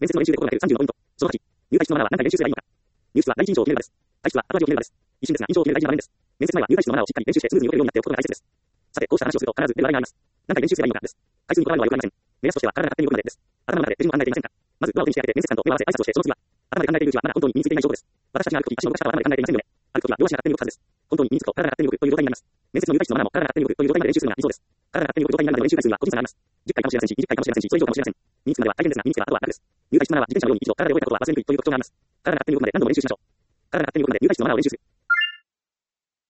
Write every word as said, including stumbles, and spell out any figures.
面接の練習で心がけるさんじゅうのポイント。そのはち、入会室のマナーは何回練習すればいいのか。入室は第一印象を決める場です。退室は後味を決める場です。一瞬ですが印象を決める大事な場面です。面接前は入会室のマナーをしっかり練習してスムーズに動けるようになっておくことが大切です。さて、こうした話をすると必ず出る場合があります。何回練習すればいいのかです。回数にこだわるのはよくありません。目安としては体が勝手に動くまでです。頭の中で手順を考えていませんか。まずドアを手にしてあげて面接官と手を合わせ挨拶をしてその次は頭で考えているうちはまだ本当に身についていない証拠です。私たちが歩くとき足を動かしたら頭で考えていませんよね。歩くときは両足が勝手に動くはずです。本当に身につくと体が勝手に動くという状態になります。面接の入会室のマナーも体が勝手に動くという状態まで練習するのが理想です。体が勝手に動く状態になるまでの練習回数には個人差があります。じゅっかいかもしれませんし、にじゅっかいかもしれませんし、それ以上かもしれません。身につくまでは大変ですが、身につけばあとは楽です。入会室のマナーは自転車のように一度体で覚えたことは忘れにくいという特徴があります。体が勝手に動くまで何度も練習しましょう。体が勝手に動くまで入会室のマナーを練習する。